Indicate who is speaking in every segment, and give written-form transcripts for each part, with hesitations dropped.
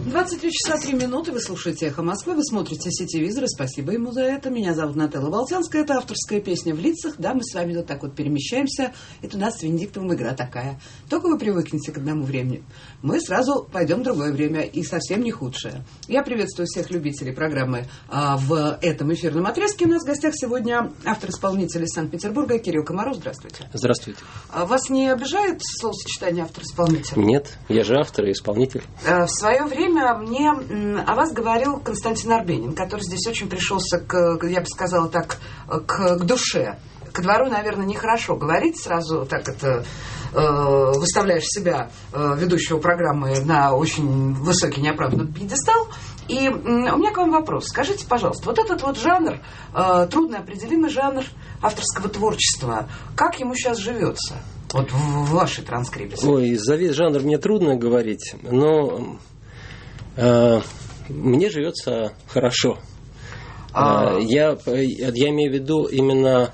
Speaker 1: 23 часа 3 минуты. Вы слушаете «Эхо Москвы», вы смотрите сетевизоры. Спасибо ему за это. Меня зовут Нателла Болтянская. Это авторская песня «В лицах». Да, мы с вами вот так вот перемещаемся. Это у нас с Венедиктовым игра такая. Только вы привыкнете к одному времени. Мы сразу пойдем в другое время, и совсем не худшее. Я приветствую всех любителей программы в этом эфирном отрезке. У нас в гостях сегодня автор-исполнитель из Санкт-Петербурга Кирилл Комаров. Здравствуйте.
Speaker 2: Здравствуйте.
Speaker 1: Вас не обижает словосочетание автор-исполнитель?
Speaker 2: Нет, я же автор и исполнитель.
Speaker 1: В свое время мне о вас говорил Константин Арбенин, который здесь очень пришелся я бы сказала так, к душе. Ко двору, наверное, нехорошо говорить сразу, так это выставляешь себя, ведущего программы, на очень высокий неоправданный пьедестал. И у меня к вам вопрос. Скажите, пожалуйста, вот этот вот жанр, трудноопределимый жанр авторского творчества, как ему сейчас живется? Вот в вашей транскрипции.
Speaker 2: Ой, за весь жанр мне трудно говорить, но мне живется хорошо. Я имею в виду именно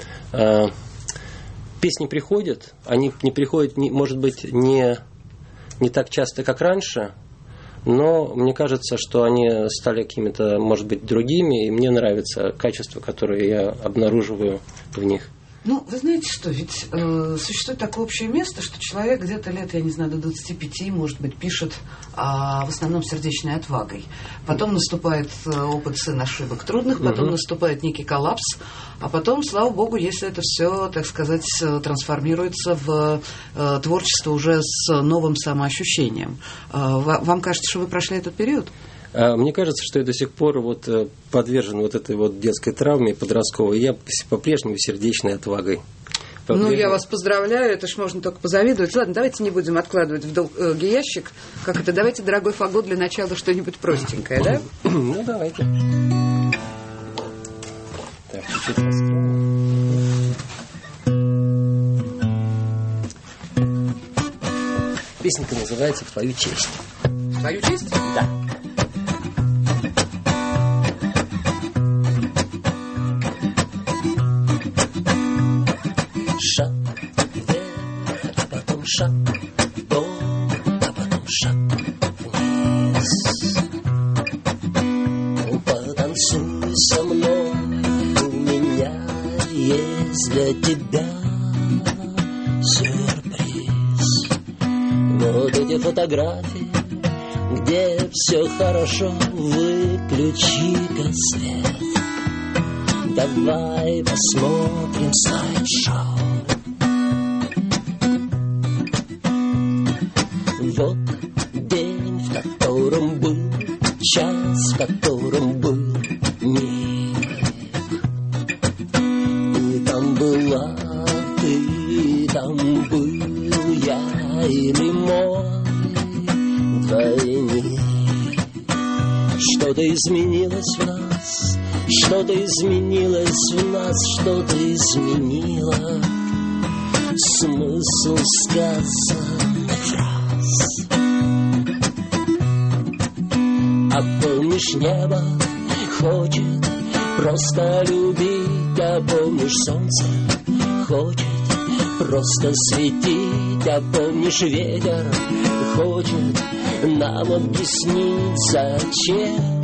Speaker 2: песни приходят, они не приходят, может быть, не так часто, как раньше, но мне кажется, что они стали какими-то, может быть, другими, и мне нравится качество, которое я обнаруживаю в них.
Speaker 1: Ну, вы знаете что, ведь существует такое общее место, что человек где-то лет, я не знаю, до 25, может быть, пишет в основном сердечной отвагой. Потом наступает опыт сын ошибок трудных, потом наступает некий коллапс, а потом, слава богу, если это все, так сказать, трансформируется в творчество уже с новым самоощущением. Вам кажется, что вы прошли этот период?
Speaker 2: Мне кажется, что я до сих пор подвержен этой детской травме подростковой. Я по-прежнему сердечной отвагой.
Speaker 1: Ну, я вас поздравляю, это ж можно только позавидовать. Ладно, давайте не будем откладывать в долгий ящик. Как это? Давайте, дорогой Фагот, для начала что-нибудь простенькое, да?
Speaker 2: Ну, давайте. Так, чуть-чуть раскроем. Песенка называется «В твою честь».
Speaker 1: В твою честь?
Speaker 2: Да. Шаг вверх, а потом шаг вдоль, а потом шаг вниз. Потанцуй со мной, у меня есть для тебя сюрприз. Вот эти фотографии, где все хорошо, выключи-ка свет. Давай посмотрим слайд-шоу. Вот день, в котором был, час, в котором был миг. И там была ты, и там был я, или мой двойник. Что-то изменилось в нас, что-то изменилось в нас, что-то изменило смысл сказанных фраз. А помнишь, небо хочет просто любить, а помнишь, солнце хочет просто светить, а помнишь, ветер хочет нам объяснить, зачем.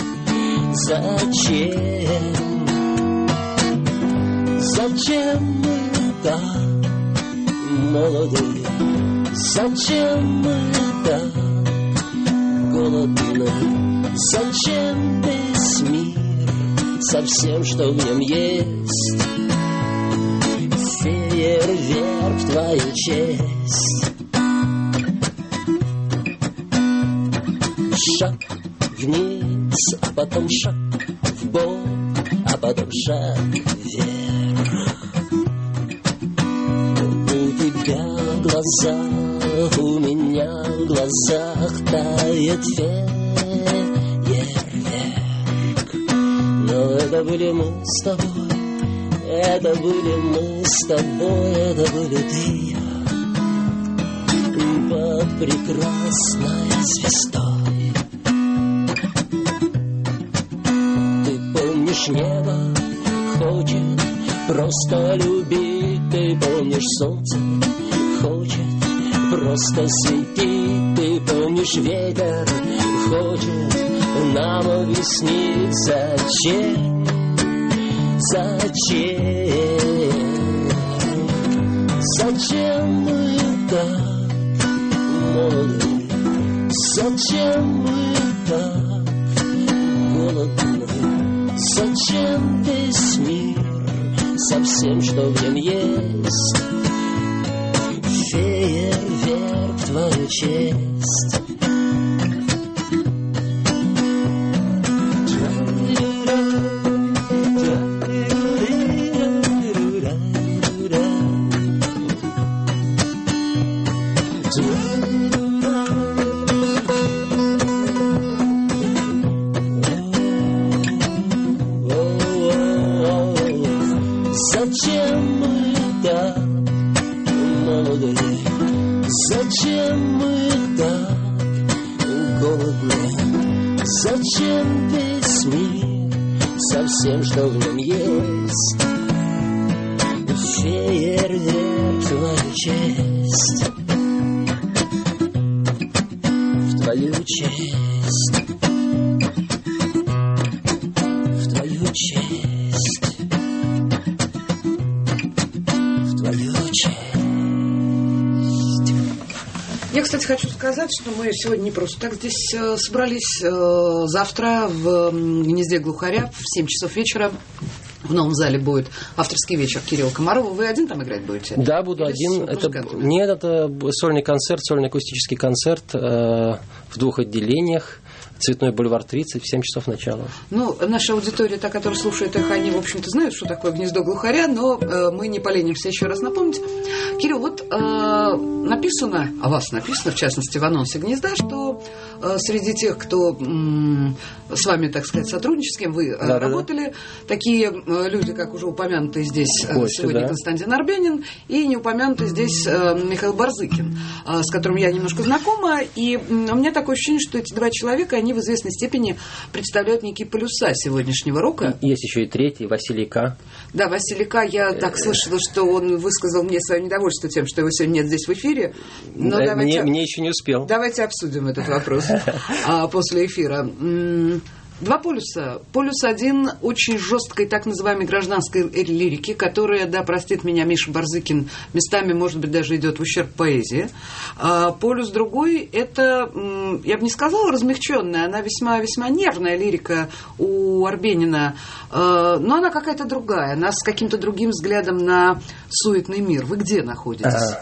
Speaker 2: Зачем мы так молоды? Зачем мы так голодны? Зачем весь мир со всем, что в нем есть? Фейерверк в твою честь. Шаг вниз, а потом шаг в бок, а потом шаг вверх. У тебя в глазах, у меня в глазах тает фейерверк. Но это были мы с тобой, это были мы с тобой, это были ты и я под прекрасной звездой. Небо хочет просто любить, ты помнишь, солнце хочет просто светить, ты помнишь, ветер хочет нам объяснить, зачем, зачем мы так молоды, зачем мы так голодны, зачем весь мир со всем, что в нем есть, фейерверк в твою честь. Зачем мы так молоды, зачем мы так голодны, зачем весь мир со всем, что в нем есть, фейерверк в твою честь, в твою честь, в твою честь.
Speaker 1: Я, кстати, хочу сказать, что мы сегодня не просто так здесь собрались. Завтра в «Гнезде глухаря» в 7 часов вечера в новом зале будет авторский вечер Кирилла Комарова. Вы один там играть будете?
Speaker 2: Да, буду один. Это сольный концерт, сольный акустический концерт в 2 отделениях. Цветной бульвар 30, в 7 часов начала. Ну,
Speaker 1: наша аудитория, та, которая слушает их, они, в общем-то, знают, что такое «Гнездо глухаря», но мы не поленимся еще раз напомнить. Кирилл, вот написано, о вас написано, в частности, в анонсе «Гнезда», что среди тех, кто с вами, так сказать, сотрудничает, с кем вы работали, такие люди, как уже упомянутый здесь сегодня Константин Арбенин и не упомянутый здесь Михаил Барзыкин, с которым я немножко знакома, и у меня такое ощущение, что эти два человека, они в известной степени представляют некие полюса сегодняшнего рока.
Speaker 2: Есть еще и третий, Василий К.
Speaker 1: Да, Василий К. Я так слышала, что он высказал мне свое недовольство тем, что его сегодня нет здесь в эфире. Но
Speaker 2: мне еще не успел.
Speaker 1: Давайте обсудим этот вопрос после эфира. Два полюса. Полюс один очень жесткой так называемой гражданской лирики, которая, да, простит меня Миша Барзыкин, местами, может быть, даже идет в ущерб поэзии. Полюс другой – это, я бы не сказала размягченная, она весьма-весьма нервная лирика у Арбенина, но она какая-то другая, она с каким-то другим взглядом на суетный мир. Вы где находитесь?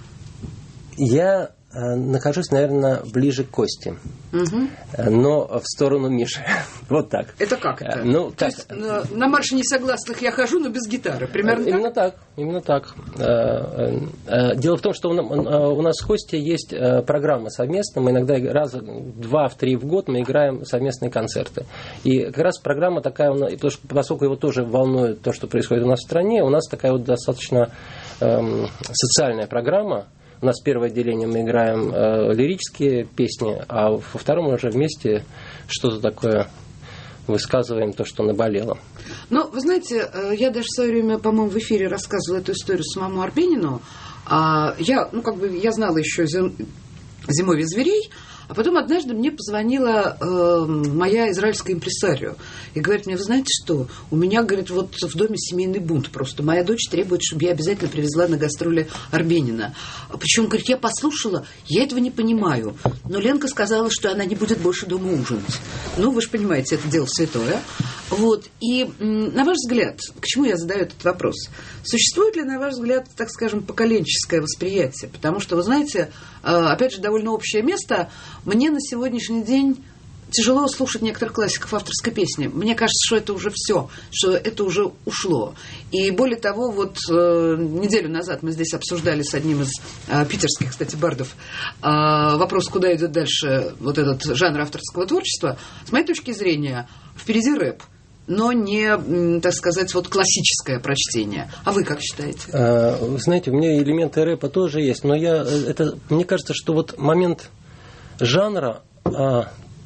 Speaker 2: Я нахожусь, наверное, ближе к Косте, но в сторону Миши. Вот так.
Speaker 1: Это как это?
Speaker 2: Ну,
Speaker 1: то есть на марше несогласных я хожу, но без гитары. Примерно
Speaker 2: Именно так. Дело в том, что у нас с Костей есть программа совместная. Мы иногда раза 2-3 в год мы играем совместные концерты. И как раз программа такая, поскольку его тоже волнует то, что происходит у нас в стране, у нас такая вот достаточно социальная программа. У нас первое отделение мы играем лирические песни, а во втором мы уже вместе что-то такое высказываем, то, что наболело.
Speaker 1: Ну, вы знаете, я даже в свое время, по-моему, в эфире рассказывала эту историю самому Арбенину. Я знала еще «Зимовье зверей», а потом однажды мне позвонила моя израильская импресарио и говорит мне: вы знаете что, у меня, говорит, вот в доме семейный бунт просто. Моя дочь требует, чтобы я обязательно привезла на гастроли Арбенина. Причем, говорит, я послушала, я этого не понимаю. Но Ленка сказала, что она не будет больше дома ужинать. Ну, вы же понимаете, это дело святое. Вот. И, на ваш взгляд, к чему я задаю этот вопрос? Существует ли, на ваш взгляд, так скажем, поколенческое восприятие? Потому что, вы знаете, опять же, довольно общее место. Мне на сегодняшний день тяжело слушать некоторых классиков авторской песни. Мне кажется, что это уже все, что это уже ушло. И более того, вот неделю назад мы здесь обсуждали с одним из питерских, кстати, бардов вопрос, куда идет дальше вот этот жанр авторского творчества. С моей точки зрения, впереди рэп, но не, так сказать, вот классическое прочтение. А вы как считаете?
Speaker 2: Вы знаете, у меня элементы рэпа тоже есть, но мне кажется, что вот момент жанра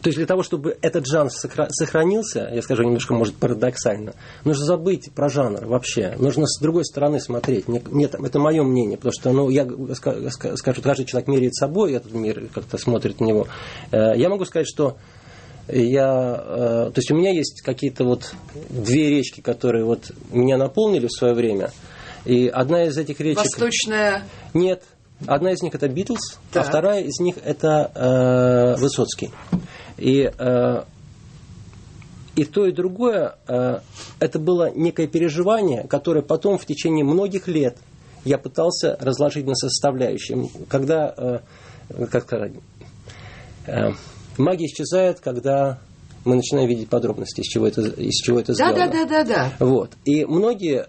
Speaker 2: То есть для того, чтобы этот жанр сохранился, я скажу немножко, может, парадоксально, нужно забыть про жанр вообще. Нужно с другой стороны смотреть. Это мое мнение, потому что, я скажу, каждый человек меряет собой, этот мир как-то смотрит на него. Я могу сказать, что то есть у меня есть какие-то вот две речки, которые вот меня наполнили в свое время. И одна из этих речек...
Speaker 1: Восточная...
Speaker 2: Нет. Одна из них это Битлз, а вторая из них это Высоцкий. И то, и другое, это было некое переживание, которое потом в течение многих лет я пытался разложить на составляющие. Когда, как сказать, магия исчезает, когда мы начинаем видеть подробности, из чего это сделано.
Speaker 1: Да.
Speaker 2: Вот. И многие,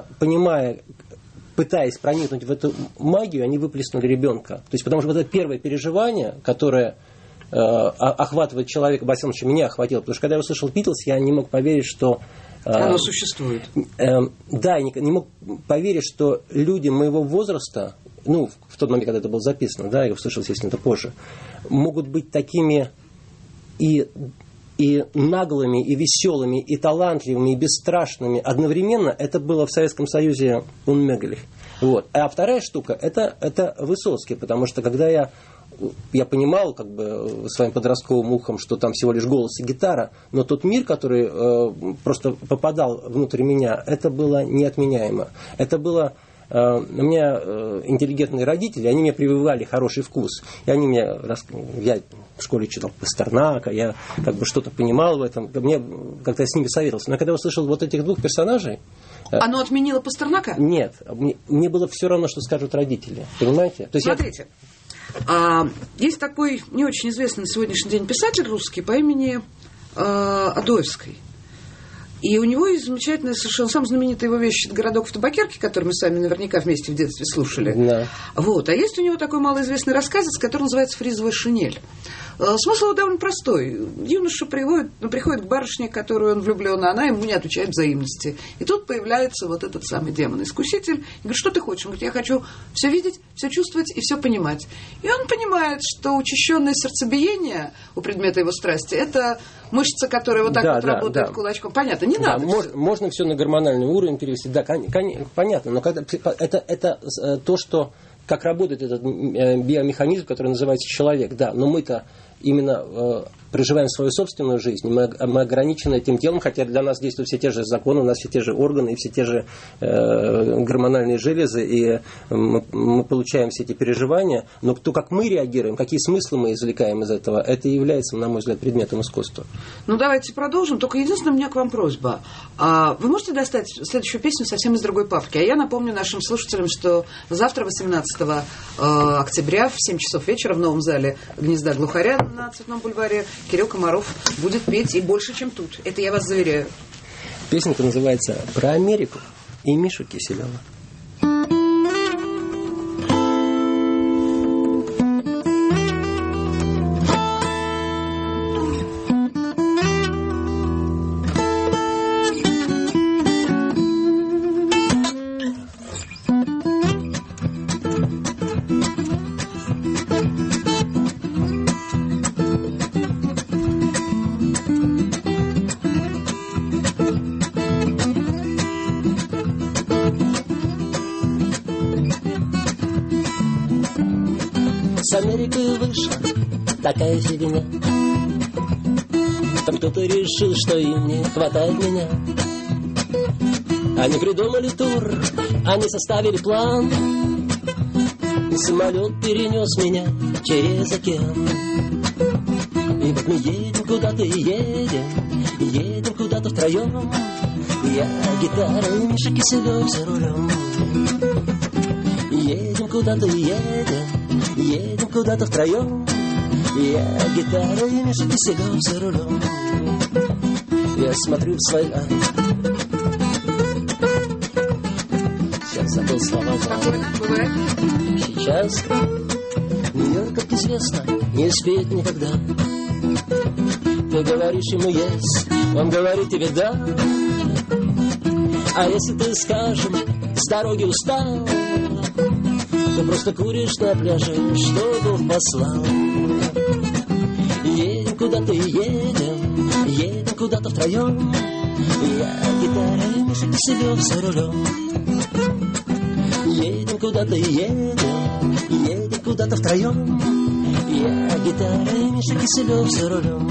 Speaker 2: пытаясь проникнуть в эту магию, они выплеснули ребенка. То есть, потому что вот это первое переживание, которое охватывает человека, во всяком случае, меня охватило. Потому что когда я услышал Битлз, я не мог поверить, что...
Speaker 1: Оно существует.
Speaker 2: Да, я не мог поверить, что люди моего возраста, в тот момент, когда это было записано, да, я услышал, естественно, это позже, могут быть такими и наглыми, и веселыми, и талантливыми, и бесстрашными. Одновременно это было в Советском Союзе «Унмегалих». Вот. А вторая штука это Высоцкий, потому что когда я понимал своим подростковым ухом, что там всего лишь голос и гитара, но тот мир, который просто попадал внутрь меня, это было неотменяемо. Это было... У меня интеллигентные родители, они мне прививали хороший вкус. И они я в школе читал Пастернака, я что-то понимал в этом, мне как-то с ними советовался. Но когда я услышал вот этих двух персонажей...
Speaker 1: Оно отменило Пастернака?
Speaker 2: Нет, мне было все равно, что скажут родители. Понимаете? То есть
Speaker 1: смотрите, есть такой не очень известный на сегодняшний день писатель русский по имени Адоевский. И у него есть замечательная, совершенно самая знаменитая его вещь «Городок в табакерке», который мы с вами наверняка вместе в детстве слушали.
Speaker 2: Да.
Speaker 1: Вот. А есть у него такой малоизвестный рассказец, который называется «Фризовая шинель». Смысл его довольно простой. Юноша приходит к барышне, в которую он влюблен, а она ему не отвечает взаимности. И тут появляется вот этот самый демон-искуситель. И говорит, что ты хочешь? Он говорит, я хочу все видеть, все чувствовать и все понимать. И он понимает, что учащенное сердцебиение у предмета его страсти – это мышца, которая вот так работает кулачком. Понятно, не надо.
Speaker 2: Можно все на гормональный уровень перевести. Да, понятно. Но когда это то, что как работает этот биомеханизм, который называется человек. Да, но мы-то именно проживаем свою собственную жизнь, мы ограничены этим телом, хотя для нас действуют все те же законы, у нас все те же органы, и все те же гормональные железы, и мы получаем все эти переживания, но то, как мы реагируем, какие смыслы мы извлекаем из этого, это и является, на мой взгляд, предметом искусства.
Speaker 1: Давайте продолжим, только единственное, у меня к вам просьба. Вы можете достать следующую песню совсем из другой папки? А я напомню нашим слушателям, что завтра, 18 октября, в 7 часов вечера в новом зале «Гнезда глухаря» на Цветном бульваре Кирилл Комаров будет петь и больше, чем тут. Это я вас заверяю.
Speaker 2: Песенка называется «Про Америку» и Мишу Киселева.
Speaker 3: С Америкой вышла такая фигня. Там кто-то решил, что им не хватает меня. Они придумали тур, они составили план. Самолет перенес меня через океан. И вот мы едем куда-то и едем куда-то втроем. Я гитара, и Миша Киселев за рулем. Едем куда-то и едем куда-то втроем. Я гитара, и Миша Киселев за рулем. Я смотрю в свои... Сейчас забыл слова. Сейчас Нью-Йорк, как известно, не успеет никогда. Ты говоришь ему yes, он говорит тебе да. А если ты, скажем, с дороги устал, ты просто куришь на пляже, что Бог послал. Едем куда-то едем куда-то втроем. Я гитара и Миша Киселев за рулем. Едем куда-то едем куда-то втроем. Я гитара и Миша Киселев за рулем.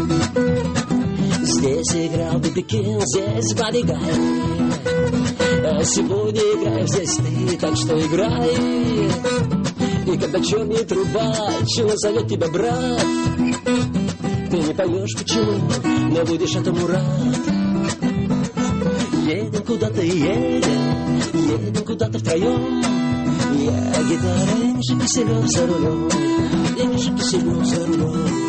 Speaker 3: Здесь играл Биби Кинг, здесь Бадди Гай, а сегодня играешь здесь ты, так что играй. И когда черный трубач назовет тебя брат, ты не поймешь почему, но будешь этому рад. Едем куда-то едем куда-то втроем. Я гитара и Миша Киселев за рулем. Я Миша Киселев за рулем.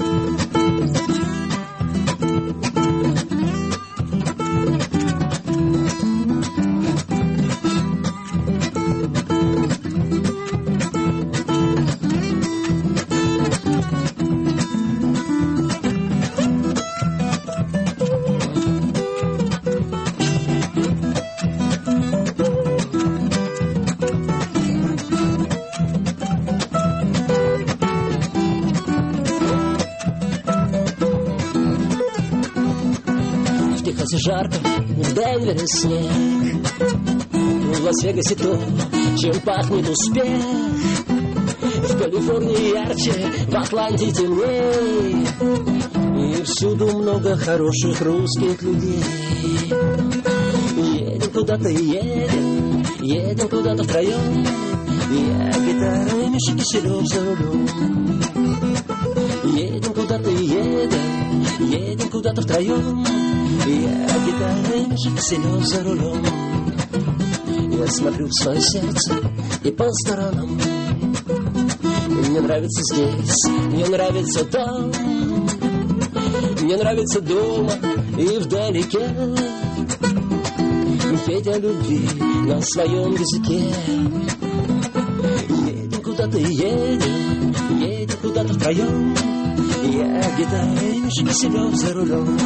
Speaker 3: Жарко, в Денвере снег, в Лас-Вегасе то, чем пахнет успех. В Калифорнии ярче, в Атланте темней, и всюду много хороших русских людей. Едем куда-то едем куда-то втроем. Я гитара и Миша Киселев за рулем. Едем куда-то едем куда-то втроем. Я гитара и Миша Киселев за рулем. Я смотрю в свое сердце и по сторонам. Мне нравится здесь, мне нравится там, мне нравится дома и вдалеке. Петь о любви на своем языке. Едем куда-то едем куда-то втроем. Я гитара и Миша Киселев за рулем.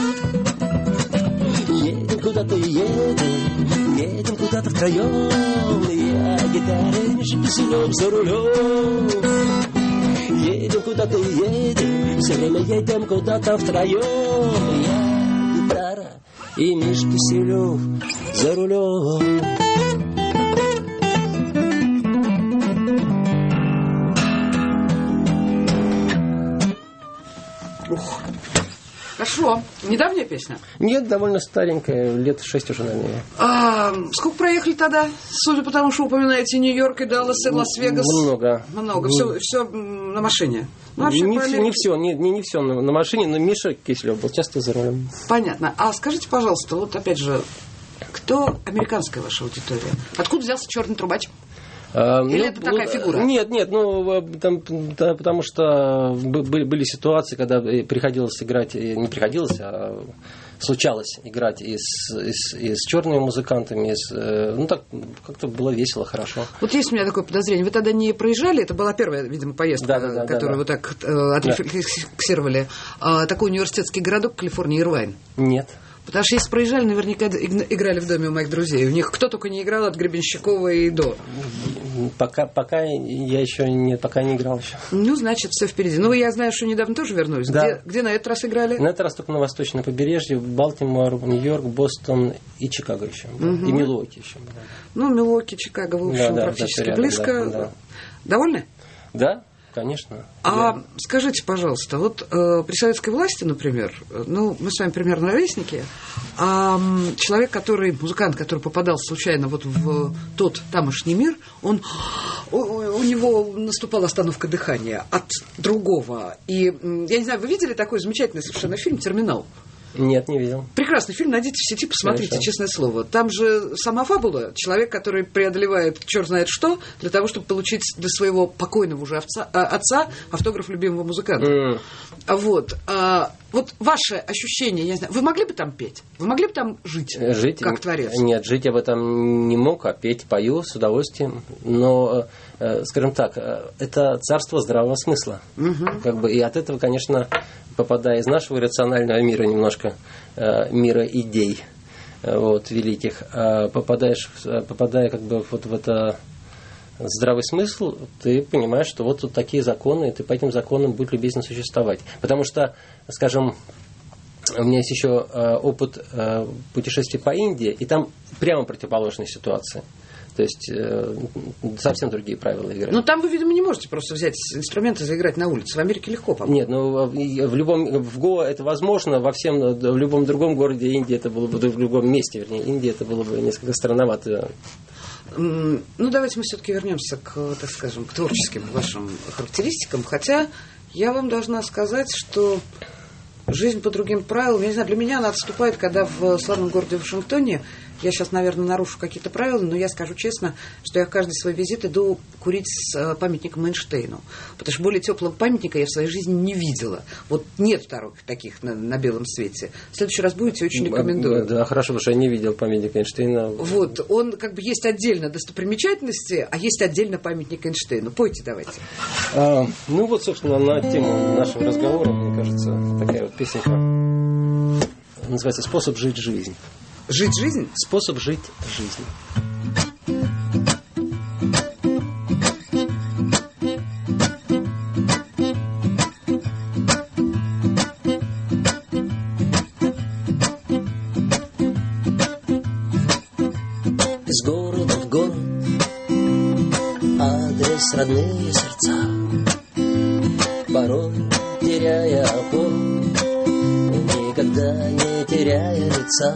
Speaker 3: Едем куда-то едем куда-то втроем. Я гитара и Миша Киселев за рулем. Едем куда-то все время едем куда-то втроем. Я гитара и Миша Киселев за рулем.
Speaker 1: Хорошо. Недавняя песня?
Speaker 2: Нет, довольно старенькая, лет 6 уже, наверное.
Speaker 1: Сколько проехали тогда? Судя по тому, что упоминаете Нью-Йорк и Даллас, и Лас-Вегас.
Speaker 2: Много.
Speaker 1: Все на машине. Ну,
Speaker 2: не все на машине, но Миша Киселев был часто за рулем.
Speaker 1: Понятно. А скажите, пожалуйста, вот опять же, кто американская ваша аудитория? Откуда взялся черный трубач? Или это такая фигура?
Speaker 2: Нет, потому что были ситуации, когда приходилось играть, не приходилось, а случалось играть и с черными музыкантами, так как-то было весело, хорошо.
Speaker 1: Вот есть у меня такое подозрение. Вы тогда не проезжали, это была первая, видимо, поездка, которую вы так отрефлексировали, такой университетский городок Калифорния, Ирвайн?
Speaker 2: Нет.
Speaker 1: Потому что если проезжали, наверняка играли в доме у моих друзей. У них кто только не играл от Гребенщикова и до.
Speaker 2: Пока я еще не играл еще.
Speaker 1: Ну, значит, все впереди. Ну, я знаю, что недавно тоже вернулись. Да. Где на этот раз играли?
Speaker 2: На этот раз только на восточном побережье. Балтимор, Нью-Йорк, Бостон и Чикаго еще. Угу. И Милуоки еще. Ну,
Speaker 1: Милуоки, Чикаго, в общем, практически рядом, близко. Да. Довольны?
Speaker 2: Да. Конечно.
Speaker 1: Скажите, пожалуйста, вот при советской власти, например, мы с вами примерно ровесники, человек, музыкант, который попадал случайно вот в тот тамошний мир, у него наступала остановка дыхания от другого. И, я не знаю, вы видели такой замечательный совершенно фильм «Терминал»?
Speaker 2: Нет, не видел.
Speaker 1: Прекрасный фильм, найдите в сети, посмотрите,
Speaker 2: Хорошо.
Speaker 1: Честное слово. Там же сама фабула. Человек, который преодолевает черт знает что, для того, чтобы получить для своего покойного уже отца автограф любимого музыканта. Вот. Вот ваше ощущение, я не знаю, вы могли бы там петь? Вы могли бы там жить как творец? Нет,
Speaker 2: жить я в этом не мог, а петь пою с удовольствием. Но, скажем так, это царство здравого смысла. Угу. И от этого, конечно, попадая из нашего рационального мира немножко, мира идей великих, попадая в это здравый смысл, ты понимаешь, что вот тут такие законы, и ты по этим законам будь любезен существовать. Потому что, скажем, у меня есть еще опыт путешествий по Индии, и там прямо противоположная ситуация. То есть совсем другие правила игры.
Speaker 1: Ну, там вы, видимо, не можете просто взять инструменты и заиграть на улице. В Америке легко, по-моему.
Speaker 2: Нет, ну в Гоа это возможно, в любом другом городе Индии это было бы, в любом месте, вернее, Индии это было бы несколько странновато.
Speaker 1: Ну, давайте мы все-таки вернемся так скажем, к творческим вашим характеристикам. Хотя я вам должна сказать, что жизнь по другим правилам, я не знаю, для меня она отступает, когда в славном городе Вашингтоне, я сейчас, наверное, нарушу какие-то правила, но я скажу честно, что я в каждый свой визит иду курить с памятником Эйнштейну. Потому что более теплого памятника я в своей жизни не видела. Вот нет вторых таких на белом свете. В следующий раз будете, очень рекомендую.
Speaker 2: Да, хорошо, потому что я не видел памятника Эйнштейна.
Speaker 1: Вот, он как бы есть отдельно достопримечательности, а есть отдельно памятник Эйнштейну. Пойте давайте.
Speaker 2: Ну вот, собственно, на тему нашего разговора, мне кажется, такая вот песенка. Называется «Способ жить жизнь».
Speaker 1: Жить жизнь?
Speaker 2: Способ жить жизнь.
Speaker 3: Из города в город, адрес родные сердца, порой теряя опору, никогда не теряя лица.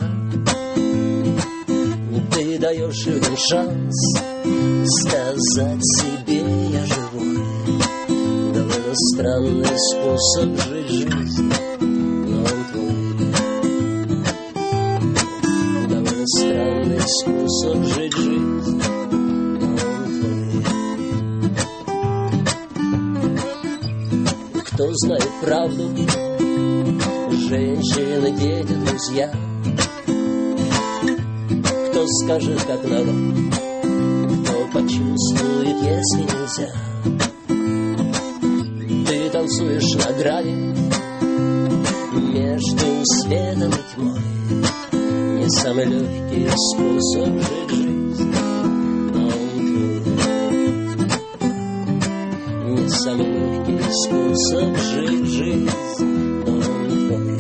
Speaker 3: Ты даешь людям шанс сказать себе «я живой». Довольно странный способ жить жизнь, но он твой. Довольно странный способ жить жизнь, но он твой. Кто знает правду, женщины, дети, друзья, кто скажет, как надо, кто почувствует, если нельзя. Ты танцуешь на грани между светом и тьмой. Не самый легкий способ жить жизнь, но он твой. Не самый легкий способ жить жизнь, но он твой.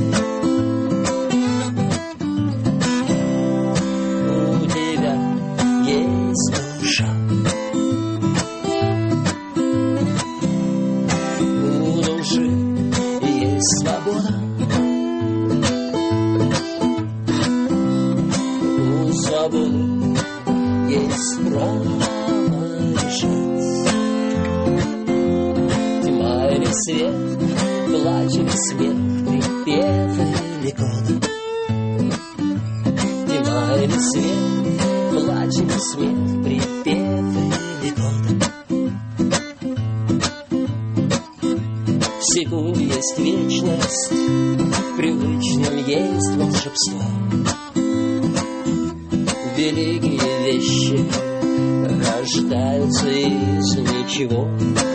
Speaker 3: Свет, плач или смех, припев или год. Тьма или свет, плач или смех, припев или год. В секунде есть вечность, в привычном есть волшебство. Великие вещи рождаются из ничего.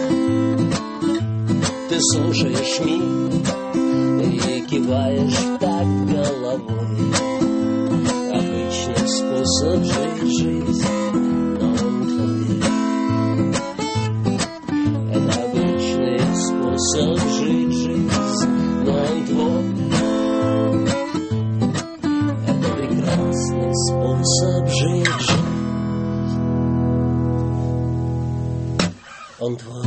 Speaker 3: Ты слушаешь мир и киваешь так головой. Обычный способ жить жизнь, но он твой. Это обычный способ жить жизнь, но он твой. Это прекрасный способ жить жизнь, он твой.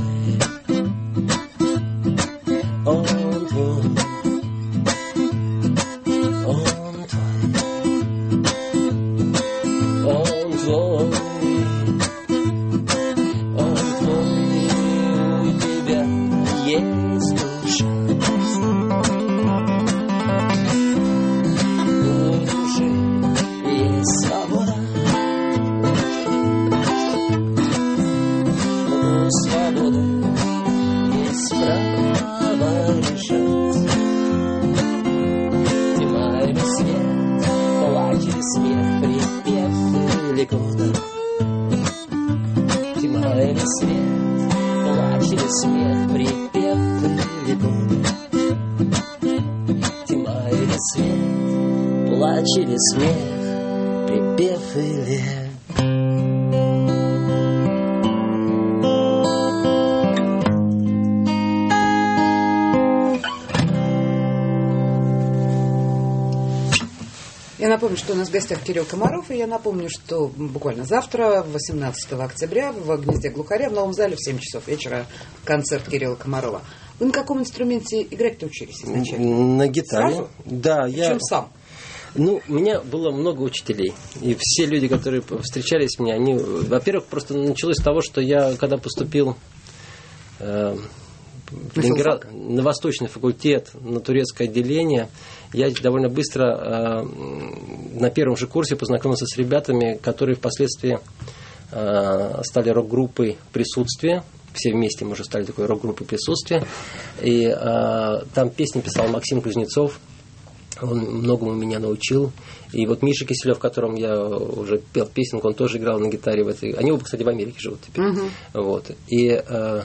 Speaker 3: Или смех, припев или...
Speaker 1: Я напомню, что у нас в гостях Кирилл Комаров, и я напомню, что буквально завтра, 18 октября, в «Гнезде глухаря» в Новом зале в 7 часов вечера концерт Кирилла Комарова. Вы на каком инструменте играть-то учились изначально?
Speaker 2: На гитаре.
Speaker 1: Сразу?
Speaker 2: Да,
Speaker 1: Причем сам?
Speaker 2: Ну, у меня было много учителей. И все люди, которые встречались мне, они, во-первых, просто началось с того, что я, когда поступил в Ленинград, на Восточный факультет, на турецкое отделение, я довольно быстро на первом же курсе познакомился с ребятами, которые впоследствии стали рок-группой «Присутствие». Все вместе мы уже стали такой рок-группой «Присутствие». И там песни писал Максим Кузнецов. Он многому меня научил. И вот Миша Киселев, которым я уже пел песенку, он тоже играл на гитаре в этой. Они оба, кстати, в Америке живут теперь. Угу. Вот. И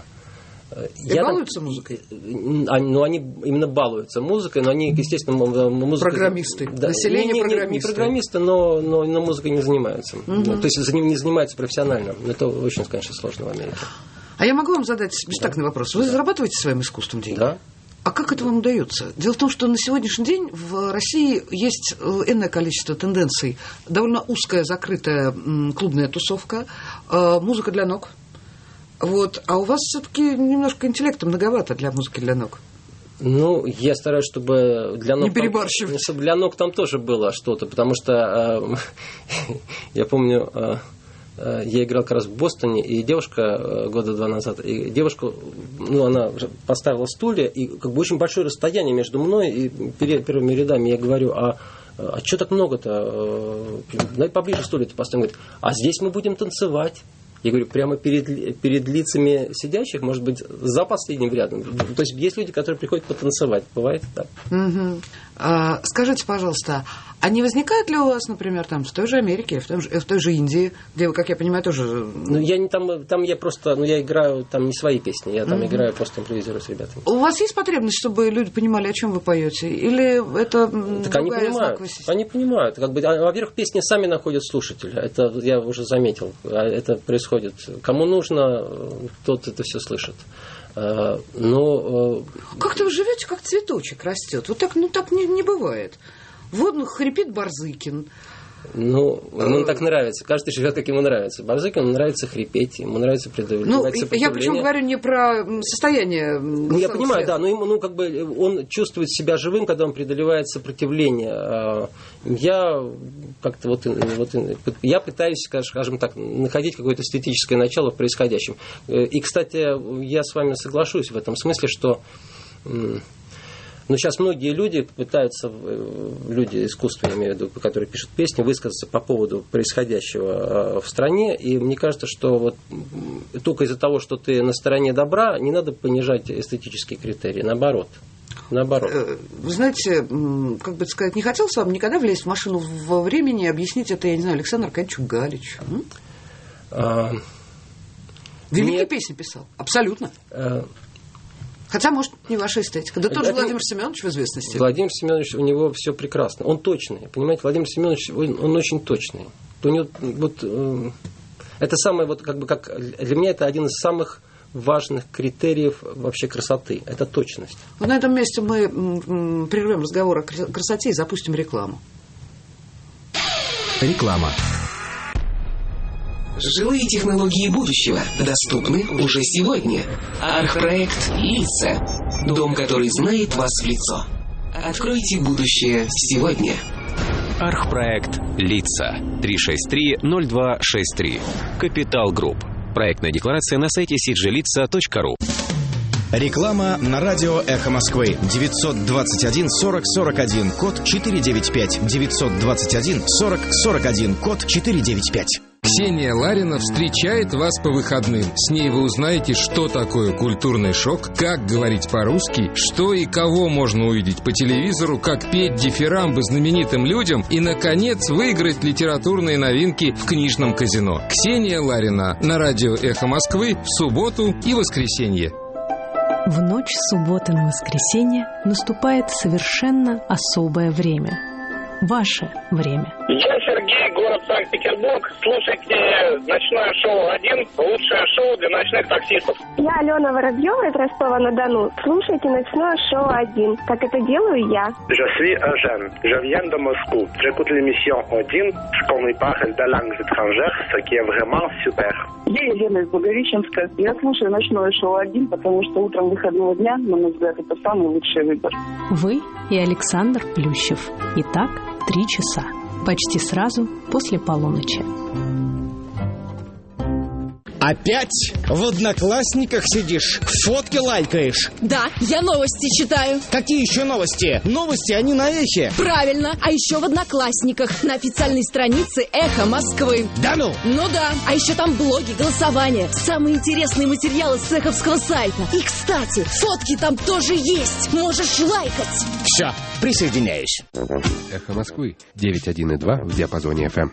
Speaker 1: балуются музыкой?
Speaker 2: Ну, они именно балуются музыкой, но они, естественно, музыкой...
Speaker 1: Программисты.
Speaker 2: Да,
Speaker 1: население программисты.
Speaker 2: Не программисты, но музыкой не занимаются. Угу. То есть за ним не занимаются профессионально. Это очень, конечно, сложно в Америке.
Speaker 1: А я могу вам задать бестактный вопрос? Вы зарабатываете своим искусством деньги?
Speaker 2: Да.
Speaker 1: А как это вам удается? Дело в том, что на сегодняшний день в России есть энное количество тенденций. Довольно узкая, закрытая клубная тусовка, музыка для ног. Вот. А у вас все-таки немножко интеллекта многовато для музыки для ног.
Speaker 2: Ну, я стараюсь, чтобы для ног...
Speaker 1: Не перебарщивать.
Speaker 2: Чтобы для ног там тоже было что-то, потому что я помню... Я играл как раз в Бостоне, и девушка года 2 назад, и девушка, ну, она поставила стулья, и как бы очень большое расстояние между мной и первыми рядами. Я говорю, а что так много-то? Давай поближе стулья-то поставим. Говорит, а здесь мы будем танцевать. Я говорю, прямо перед лицами сидящих, может быть, за последним рядом. То есть есть люди, которые приходят потанцевать. Бывает так.
Speaker 1: Угу. Скажите, пожалуйста, а не возникает ли у вас, например, там, в той же Америке, в той же Индии, где вы, как я понимаю, тоже...
Speaker 2: Ну, я не там я просто, я играю там не свои песни, я там играю, просто импровизирую с ребятами.
Speaker 1: У вас есть потребность, чтобы люди понимали, о чем вы поете? Или это
Speaker 2: так они понимают. Как бы, во-первых, песни сами находят слушателя. Это я уже заметил. Это происходит. Кому нужно, тот это все слышит. Но...
Speaker 1: Как-то вы живете, как цветочек растет. Вот так, так не бывает. Вот хрипит Барзыкин.
Speaker 2: Ну, ему так нравится. Каждый живет, как ему нравится. Барзыкину нравится хрипеть, ему нравится преодолевать сопротивление.
Speaker 1: Я причем говорю не про состояние...
Speaker 2: Я понимаю, да, но ему как бы он чувствует себя живым, когда он преодолевает сопротивление. Я как-то я пытаюсь, скажем так, находить какое-то эстетическое начало в происходящем. И, кстати, я с вами соглашусь в этом смысле, что... Но сейчас многие люди пытаются, люди искусства, я имею в виду, которые пишут песни, высказаться по поводу происходящего в стране. И мне кажется, что вот только из-за того, что ты на стороне добра, не надо понижать эстетические критерии. Наоборот.
Speaker 1: Вы знаете, как бы сказать, не хотелось вам никогда влезть в машину во времени и объяснить это, я не знаю, Александру Аркадьевичу Галичу? Великие песни писал. Абсолютно. Хотя, может, не ваша эстетика. Да тот же Владимир Семенович в известности.
Speaker 2: Владимир Семенович, у него все прекрасно. Он точный. Понимаете, Владимир Семенович, он очень точный. У него, это самое, как для меня это один из самых важных критериев вообще красоты. Это точность.
Speaker 1: Вот на этом месте мы прервем разговор о красоте и запустим рекламу.
Speaker 4: Реклама.
Speaker 5: Жилые технологии будущего доступны уже сегодня. Архпроект «Лица». Дом, который знает вас в лицо. Откройте будущее сегодня.
Speaker 4: Архпроект «Лица». 363-0263. Капитал Групп. Проектная декларация на сайте cglitza.ru.
Speaker 6: Реклама на радио «Эхо Москвы». 921 40 41, код 495. 921 40 41, код 495.
Speaker 7: Ксения Ларина встречает вас по выходным. С ней вы узнаете, что такое культурный шок, как говорить по-русски, что и кого можно увидеть по телевизору, как петь дифирамбы знаменитым людям и, наконец, выиграть литературные новинки в книжном казино. Ксения Ларина на радио «Эхо Москвы» в субботу и воскресенье.
Speaker 8: В ночь с субботы на воскресенье наступает совершенно особое время. ваше время.
Speaker 9: Я Сергей, город Санкт-Петербург. Слушайте ночное шоу 1, лучшее шоу для ночных таксистов.
Speaker 10: Я Алена Воробьева из Ростова-на-Дону. Слушайте ночное шоу 1, как это делаю я.
Speaker 11: Je suis Eugène. Je viens de Moscou. J'écoute l'émission 1, qu'on y parle de langues étrangères, ce qui est vraiment super.
Speaker 12: Я Елена из Благовещенска. Я слушаю ночное шоу 1, потому что утром выходного дня, на мой взгляд, это самый лучший выбор.
Speaker 8: Вы и Александр Плющев. Итак, 3 часа. Почти сразу после полуночи.
Speaker 6: Опять в Одноклассниках сидишь, фотки лайкаешь?
Speaker 13: Да, я новости читаю.
Speaker 6: Какие еще новости? Новости, они на Эхе.
Speaker 13: Правильно, а еще в Одноклассниках, на официальной странице Эхо Москвы.
Speaker 6: Да ну?
Speaker 13: Ну да, а еще там блоги, голосования, самые интересные материалы с эховского сайта. И, кстати, фотки там тоже есть, можешь лайкать.
Speaker 6: Все, присоединяюсь.
Speaker 14: Эхо Москвы, 91,2 в диапазоне FM.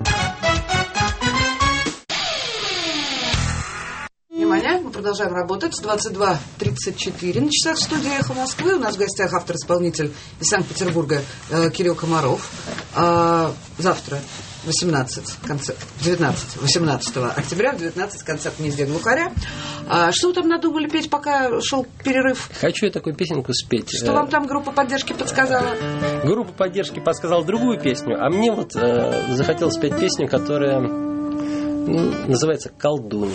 Speaker 1: Внимание, мы продолжаем работать. 22:34 на часах в студии «Эхо Москвы». У нас в гостях автор-исполнитель из Санкт-Петербурга Кирилл Комаров. Завтра 18 октября в 19 концерт в «Гнезде глухаря». Что вы там надумали петь, пока шел перерыв?
Speaker 2: Хочу я такую песенку спеть.
Speaker 1: Что вам там группа поддержки подсказала?
Speaker 2: Группа поддержки подсказала другую песню, а мне вот захотелось спеть песню, которая называется «Колдунья».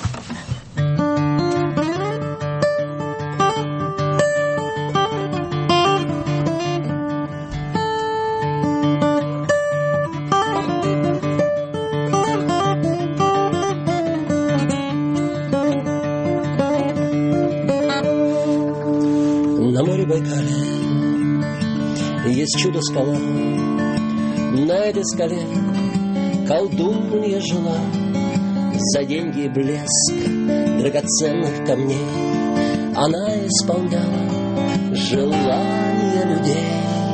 Speaker 3: Есть чудо-скала, на этой скале колдунья жила. За деньги и блеск драгоценных камней она исполняла желания людей.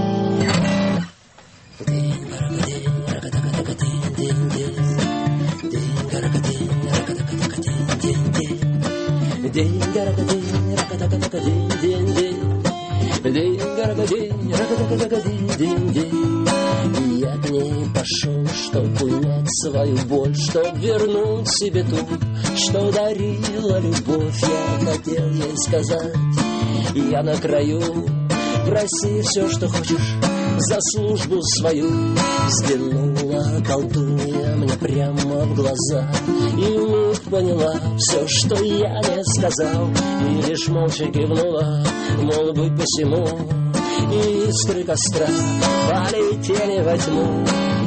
Speaker 3: Я к ней пошел, чтоб унять свою боль, чтоб вернуть себе ту, что дарила любовь. Я хотел ей сказать, я на краю, проси все, что хочешь, за службу свою. Взглянула колдунья мне прямо в глаза и вмиг поняла все, что я не сказал, и лишь молча кивнула, мол, быть посему. И искры костра полетели во тьму.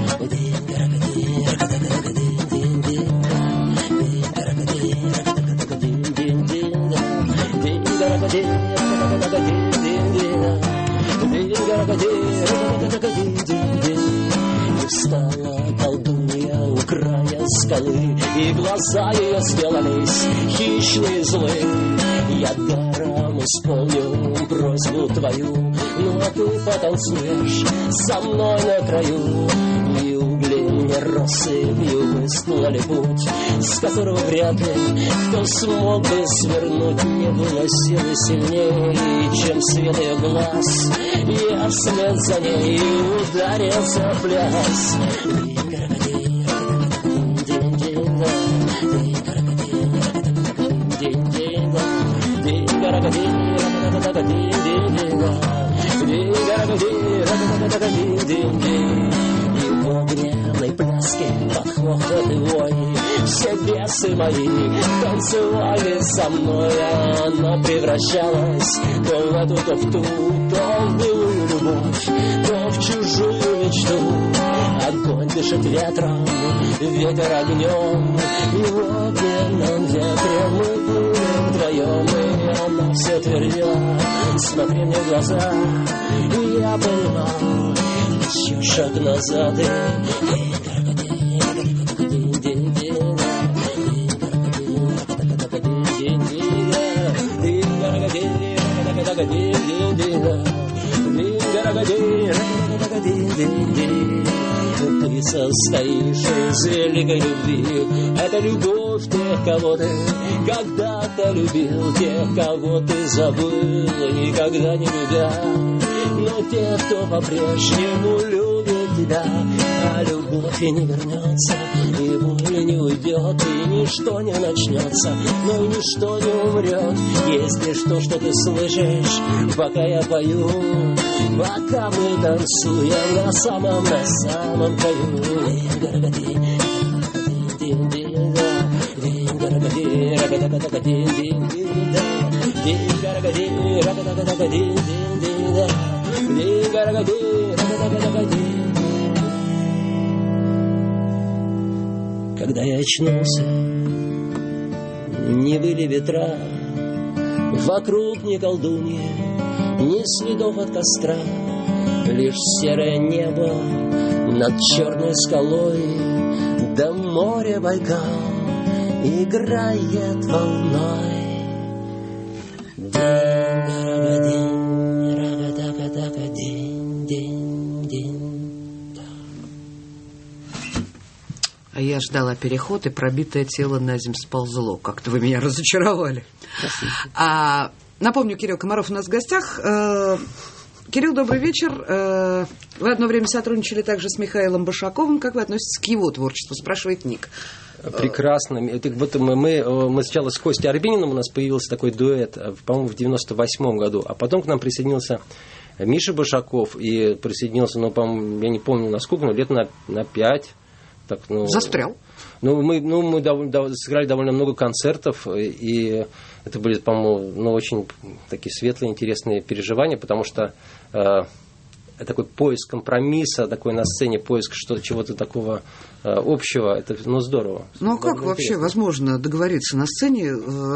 Speaker 3: И встала колдунья у края скалы, и глаза ее сделались хищные злые. Я даром исполню просьбу твою, ну а ты потанцуешь со мной на краю. И угли мне россыпью выстлали путь, с которого вряд ли кто смог бы свернуть. Не было силы сильнее, чем свет ее глаз. Я вслед за ней ударился в пляс. И в огненной пляске под хохот и вой все бесы мои танцевали со мной. Она превращалась то в эту, то в ту, то в былую любовь, то в чужую мечту. Огонь дышит ветром, ветер огнем, и в огненном ветре мы плывем вдвоем. И она все твердила, смотри мне в глаза, и я понимал, еще шаг назад. Ты состоишь из великой любви. Это любовь тех, кого ты когда-то любил, тех, кого ты забыл, никогда не любя. Но тех, кто по-прежнему любит да. А любовь и не вернется, и боль не уйдет, и ничто не начнется, но и ничто не умрет. Есть лишь то, что ты слышишь, пока я пою, пока мы танцуем на самом краю. Когда я очнулся, не выли ветра, вокруг ни колдуньи, ни следов от костра, лишь серое небо над черной скалой, да море Байкал играет волной.
Speaker 1: А я ждала переход, и пробитое тело на землю сползло. Как-то вы меня разочаровали. Напомню, Кирилл Комаров у нас в гостях. Кирилл, добрый вечер. Вы одно время сотрудничали также с Михаилом Башаковым. Как вы относитесь к его творчеству? Спрашивает Ник.
Speaker 2: Прекрасно. Вот мы сначала с Костей Арбениным у нас появился такой дуэт, по-моему, в 98-м году. А потом к нам присоединился Миша Башаков. И присоединился, по-моему, я не помню насколько, но лет на 5. Так,
Speaker 1: застрял.
Speaker 2: Мы сыграли довольно много концертов, и это были, по-моему, очень такие светлые, интересные переживания, потому что такой поиск компромисса, такой на сцене поиск чего-то такого общего, это здорово.
Speaker 1: Ну, как вообще возможно договориться на сцене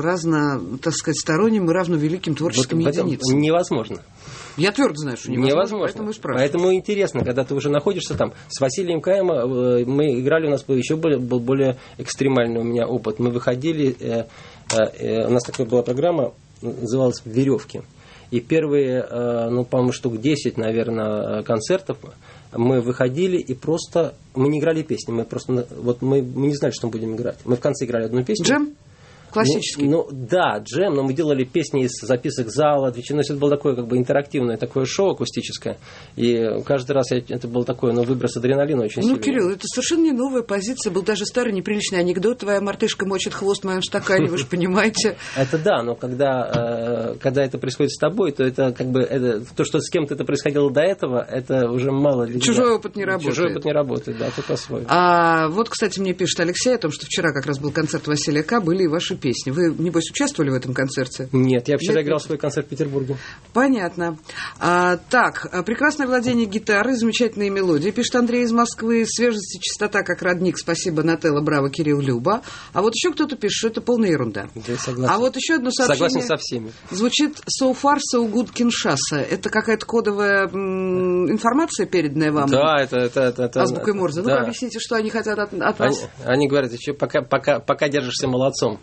Speaker 1: сторонним и равновеликим творческим единицам?
Speaker 2: Невозможно.
Speaker 1: Я твердо знаю, что невозможно, поэтому и спрашиваю.
Speaker 2: Поэтому интересно, когда ты уже находишься там. С Василием Каем мы играли, у нас был более экстремальный у меня опыт. Мы выходили, у нас такая была программа, называлась «Веревки». И первые, по-моему, штук 10, наверное, концертов мы выходили и просто... Мы не играли песни, мы не знали, что мы будем играть. Мы в конце играли одну песню.
Speaker 1: Джем? Классический.
Speaker 2: Да, джем, но мы делали песни из записок зала. Это было такое интерактивное такое шоу акустическое. И каждый раз это был такой выброс адреналина очень сильный.
Speaker 1: Кирилл, это совершенно не новая позиция. Был даже старый неприличный анекдот. Твоя мартышка мочит хвост в моем стакане, вы же понимаете.
Speaker 2: Это да, но когда это происходит с тобой, то это то, что с кем-то это происходило до этого, это уже мало ли.
Speaker 1: Чужой опыт не работает.
Speaker 2: Чужой опыт не работает, да, только свой.
Speaker 1: Вот, кстати, мне пишет Алексей о том, что вчера как раз был концерт Василия К. Были и ваши песни. Вы, небось, участвовали в этом концерте?
Speaker 2: Нет, я вчера играл свой концерт в Петербурге.
Speaker 1: Понятно. Прекрасное владение гитарой, замечательные мелодии. Пишет Андрей из Москвы. Свежесть и чистота, как родник. Спасибо, Нателла, браво, Кирилл, Люба. А вот еще кто-то пишет, что это полная ерунда.
Speaker 2: Да, согласен.
Speaker 1: А вот еще одно сообщение.
Speaker 2: Согласен со всеми.
Speaker 1: Звучит «So far, so good, Киншаса». Это какая-то кодовая информация, переданная вам?
Speaker 2: Да, это
Speaker 1: азбукой Морзе.
Speaker 2: Да.
Speaker 1: Ну-ка, объясните, что они хотят от вас.
Speaker 2: Они говорят, еще пока держишься молодцом.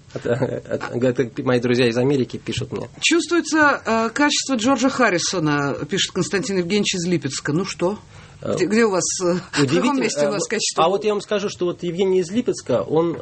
Speaker 2: Это мои друзья из Америки пишут мне.
Speaker 1: Чувствуется качество Джорджа Харрисона, пишет Константин Евгеньевич из Липецка. Ну что? Где у вас, в каком месте у вас качество?
Speaker 2: А вот я вам скажу, что вот Евгений из Липецка, он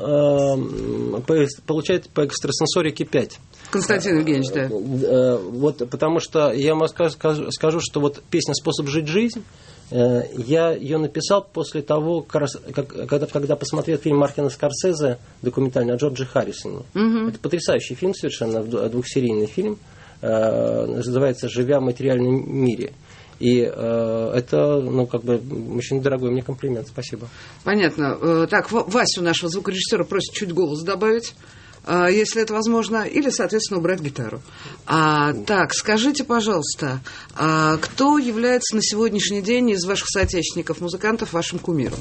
Speaker 2: получает по экстрасенсорике 5.
Speaker 1: Константин Евгеньевич, да.
Speaker 2: Вот, потому что я вам скажу, что вот песня «Способ жить жизнь», я ее написал после того, когда посмотрел фильм Мартина Скорсезе, документальный о Джордже Харрисоне.
Speaker 1: Угу.
Speaker 2: Это потрясающий фильм совершенно, двухсерийный фильм, называется «Живя в материальном мире». И это, очень дорогой мне комплимент. Спасибо.
Speaker 1: Понятно. Так, Васю, нашего звукорежиссера, просит чуть голос добавить, если это возможно, или, соответственно, убрать гитару. Так, скажите, пожалуйста, кто является на сегодняшний день из ваших соотечественников-музыкантов вашим кумиром?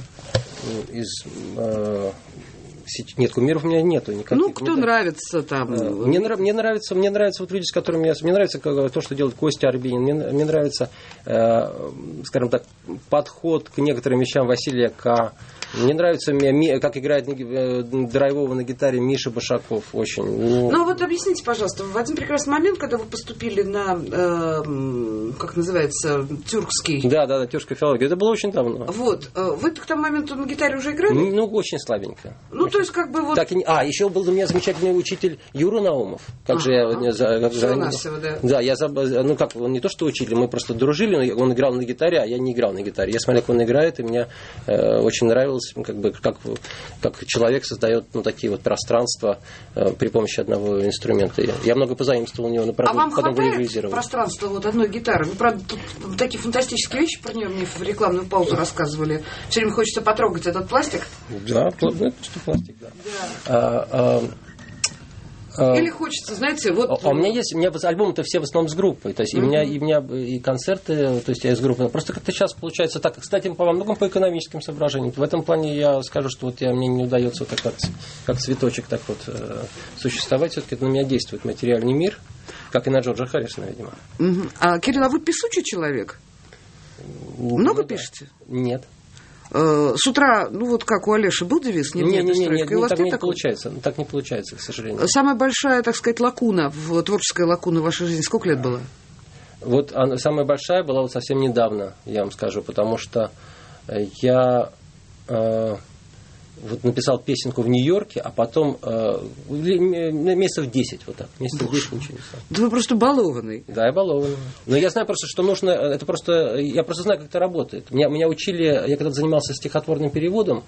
Speaker 2: Нет, кумиров у меня нету никаких.
Speaker 1: Кто нравится там?
Speaker 2: Мне нравятся вот люди, с которыми мне нравится то, что делает Костя Арбенин. Мне нравится, скажем так, подход к некоторым вещам Василия К. Мне нравится, как играет драйвово на гитаре Миша Башаков. Очень.
Speaker 1: Вот объясните, пожалуйста, в один прекрасный момент, когда вы поступили на, как называется, тюркский.
Speaker 2: Да, тюркская филология. Это было очень давно.
Speaker 1: Вот. Вы к тому моменту на гитаре уже играли?
Speaker 2: Очень слабенько.
Speaker 1: То есть, как бы вот...
Speaker 2: Так, еще был у меня замечательный учитель Юра Наумов. Как же я... Да, я ну как, он не то что учитель, мы просто дружили, он играл на гитаре, а я не играл на гитаре. Я смотрел, как он играет, и мне очень нравилось, как человек создает такие вот пространства при помощи одного инструмента. Я много позаимствовал у него, но
Speaker 1: а вам хватает пространства вот одной гитары? Вы, правда, тут такие фантастические вещи про нее мне в рекламную паузу рассказывали. Все время хочется потрогать этот пластик.
Speaker 2: Да, это что пластик, да.
Speaker 1: Или хочется, знаете, вот...
Speaker 2: У меня альбомы-то все в основном с группой. То есть и у меня и концерты, то есть я из группы. Просто как-то сейчас получается так. Кстати, во многом по экономическим соображениям. В этом плане я скажу, что вот мне не удается вот так как цветочек так вот существовать. Все-таки на меня действует материальный мир, как и на Джорджа Харрисона, видимо.
Speaker 1: Кирилл, а вы писучий человек? Много пишете?
Speaker 2: Нет.
Speaker 1: С утра, вот как у Олеши был девиз?
Speaker 2: Нет, так не получается. Так не получается, к сожалению.
Speaker 1: Самая большая, так сказать, лакуна, творческая лакуна в вашей жизни, сколько лет было?
Speaker 2: Вот самая большая была вот совсем недавно, я вам скажу, потому что я вот написал песенку в Нью-Йорке, а потом месяцев 10, вот так. Месяцев 10 ничего не стало.
Speaker 1: Да вы просто балованный.
Speaker 2: Да, я балованный. Но я знаю просто, что нужно, я просто знаю, как это работает. Меня учили, я когда занимался стихотворным переводом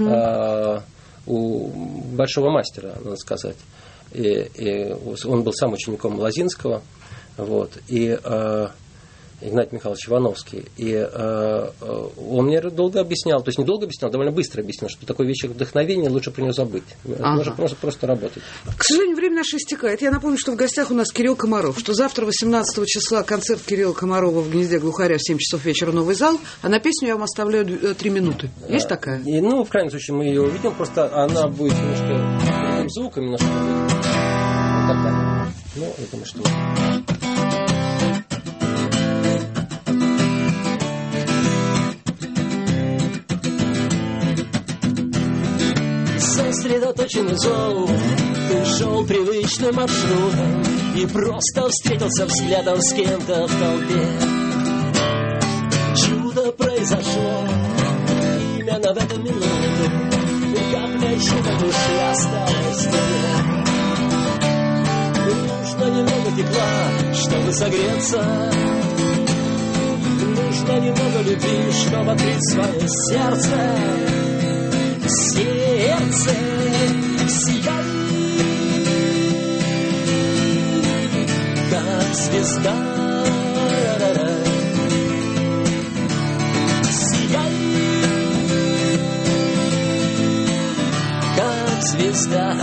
Speaker 2: у большого мастера, надо сказать. И он был сам учеником Лозинского, вот, и Игнатий Михайлович Ивановский. И он мне долго объяснял, то есть не долго объяснял, довольно быстро объяснял, что такой вещь, как вдохновение, лучше про нее забыть. Можно просто работать.
Speaker 1: К сожалению, время наше истекает. Я напомню, что в гостях у нас Кирилл Комаров, что завтра, 18 числа, концерт Кирилла Комарова в «Гнезде глухаря» в 7 часов вечера, Новый зал, а на песню я вам оставляю 3 минуты. Есть такая?
Speaker 2: В крайнем случае, мы ее увидим, просто она будет немножко другим звуком, немножко вот такая. Я думаю, что...
Speaker 3: Сосредоточенный зов, ты шел привычным маршрутом и просто встретился взглядом с кем-то в толпе. Чудо произошло именно в эту минуту, капля чудо души осталась в тебе. Нужно немного тепла, чтобы согреться, нужно немного любви, чтобы открыть свое сердце. Сердце сияй, как звезда. Сияй, как звезда.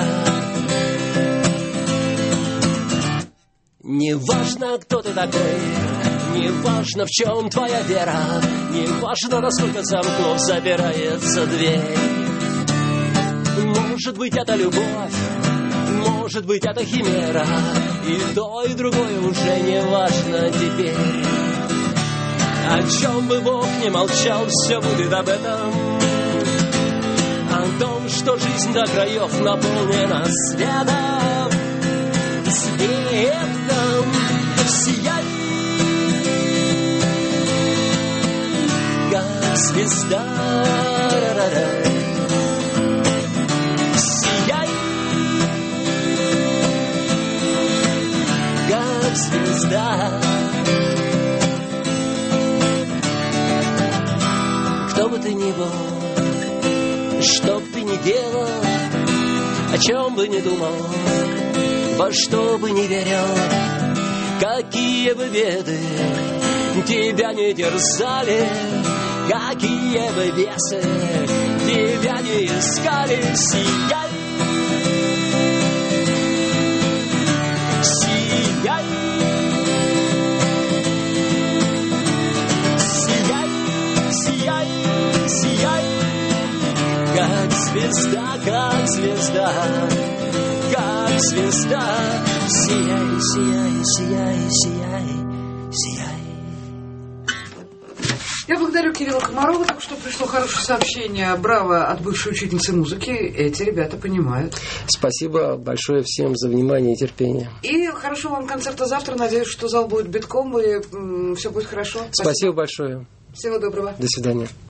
Speaker 3: Неважно, кто ты такой, неважно, в чем твоя вера, неважно, насколько замкнув запирается дверь. Может быть, это любовь, может быть, это химера, и то, и другое уже не важно теперь. О чем бы Бог не молчал, все будет об этом, о том, что жизнь до краев наполнена светом, светом. Сияй, как звезда. Звезда. Кто бы ты ни был, что бы ты ни делал, о чем бы ни думал, во что бы ни верил, какие бы беды тебя не терзали, какие бы бесы тебя не искали, сияй. Сияй, сияй, сияй, как звезда, как звезда, как звезда. Сияй, сияй, сияй, сияй, сияй.
Speaker 1: Я благодарю Кирилла Комарова, так что пришло хорошее сообщение. Браво от бывшей учительницы музыки. Эти ребята понимают.
Speaker 2: Спасибо большое всем за внимание и терпение.
Speaker 1: И хорошего вам концерта завтра. Надеюсь, что зал будет битком и все будет хорошо.
Speaker 2: Спасибо большое.
Speaker 1: Всего доброго.
Speaker 2: До свидания.